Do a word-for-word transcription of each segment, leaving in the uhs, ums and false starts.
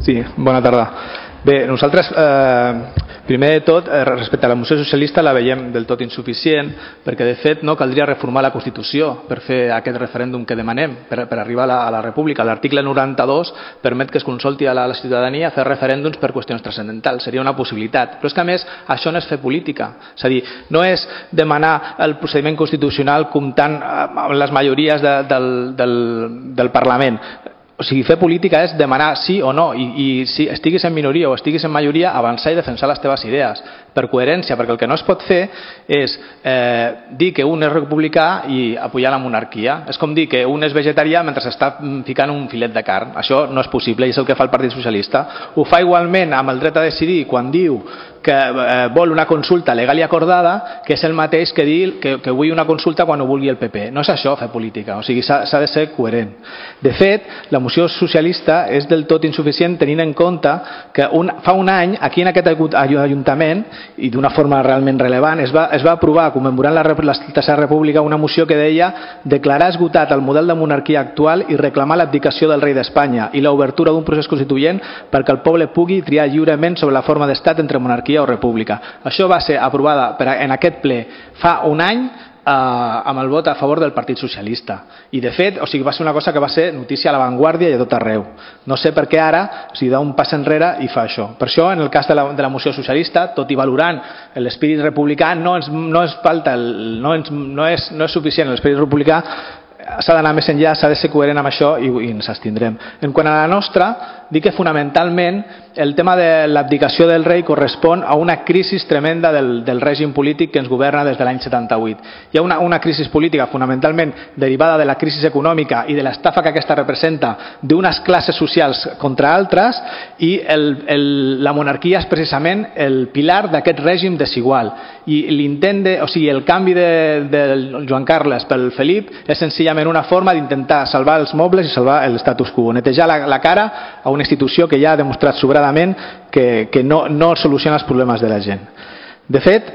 Sí, bona tarda. Bé, nosaltres, eh, primer de tot, eh, respecte a la moció socialista, la veiem del tot insuficient, perquè de fet no caldria reformar la Constitució per fer aquest referèndum que demanem, per, per arribar a la, a la República. L'article noranta-dos permet que es consulti a la, a la ciutadania fer referèndums per qüestions transcendentals. Seria una possibilitat. Però és que, a més, això no és fer política. És a dir, no és demanar el procediment constitucional comptant amb les majories de, del, del, del Parlament. O sigui, fer política és demanar sí o no, i, i si estiguis en minoria o estiguis en majoria, avançar i defensar les teves idees, per coherència, perquè el que no es pot fer és eh, dir que un és republicà i apoyar la monarquia. És com dir que un és vegetarià mentre s'està ficant un filet de carn. Això no és possible i és el que fa el Partit Socialista. Ho fa igualment amb el dret a decidir quan diu que eh, vol una consulta legal i acordada, que és el mateix que dir que, que vull una consulta quan ho vulgui el P P. No és això fer política, o sigui, s'ha de ser coherent. De fet, la moció socialista és del tot insuficient tenint en compte que un, fa un any, aquí en aquest Ajuntament, i d'una forma realment rellevant, es va, es va aprovar, commemorant la, la Tercera República, una moció que deia declarar esgotat el model de monarquia actual i reclamar l'abdicació del rei d'Espanya i l'obertura d'un procés constituent perquè el poble pugui triar lliurement sobre la forma d'estat entre monarquia o república. Això va ser aprovada per, en aquest ple fa un any eh, amb el vot a favor del Partit Socialista. I de fet, o sigui, va ser una cosa que va ser notícia a l'avantguàrdia i a tot arreu. No sé per què ara o sigui, da un pas enrere i fa això. Per això, en el cas de la, de la moció socialista, tot i valorant l'espírit republicà, no ens, no ens falta, el, no, ens, no, és, no és suficient l'espírit republicà, s'ha d'anar més enllà, s'ha de ser coherent amb això i, i ens abstindrem. En quant a la nostra, dic que fonamentalment el tema de l'abdicació del rei correspon a una crisi tremenda del, del règim polític que ens governa des de l'any setanta-vuit. Hi ha una, una crisi política fonamentalment derivada de la crisi econòmica i de l'estafa que aquesta representa d'unes classes socials contra altres i el, el, la monarquia és precisament el pilar d'aquest règim desigual. I l'intent de, o sigui, el canvi de, de Joan Carles pel Felip és senzillament una forma d'intentar salvar els mobles i salvar l'estatus quo, netejar la, la cara a una institució que ja ha demostrat sobradament que, que no, no soluciona els problemes de la gent. De fet,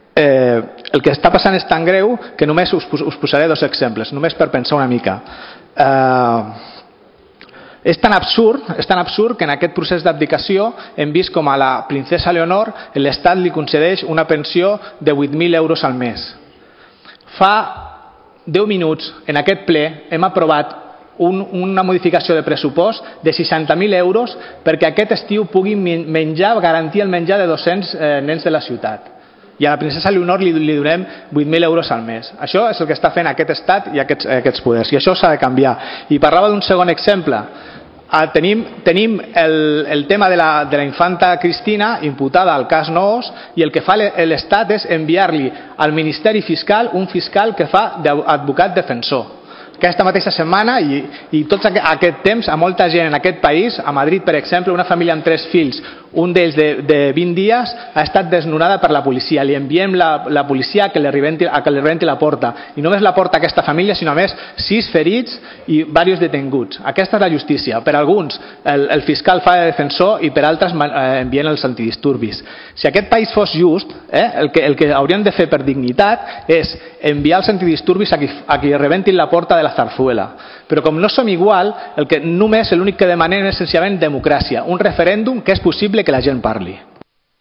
eh, el que està passant és tan greu que només us, us posaré dos exemples, només per pensar una mica. Eh, és tan absurd, és tan absurd que en aquest procés d'abdicació hem vist com a la princesa Leonor l'Estat li concedeix una pensió de vuit mil euros al mes. Fa deu minuts en aquest ple hem aprovat Un, una modificació de pressupost de seixanta mil euros perquè aquest estiu puguin menjar, garantir el menjar de dos-cents eh, nens de la ciutat. I a la princesa Leonor li, li donem vuit mil euros al mes. Això és el que està fent aquest estat i aquests, aquests poders. I això s'ha de canviar. I parlava d'un segon exemple. Ah, tenim tenim el, el tema de la, de la infanta Cristina imputada al cas Noos i el que fa l'Estat és enviar-li al Ministeri Fiscal un fiscal que fa d'advocat defensor. Aquesta mateixa setmana i, i tot aquest temps a molta gent en aquest país, a Madrid per exemple, una família amb tres fills, un d'ells de, de vint dies ha estat desnonada per la policia, li enviem la, la policia a que, li rebenti, a que li rebenti la porta i només la porta aquesta família sinó a més sis ferits i diversos detenguts. Aquesta és la justícia, per alguns el, el fiscal fa de defensor i per altres eh, envien els antidisturbis. Si aquest país fos just, eh, el, que, el que hauríem de fer per dignitat és enviar els antidisturbis a qui, a qui rebentin la porta de la Zarzuela. Però com no som igual, el que només l'únic que demanem és senzillament democràcia, un referèndum que és possible que la gent parli.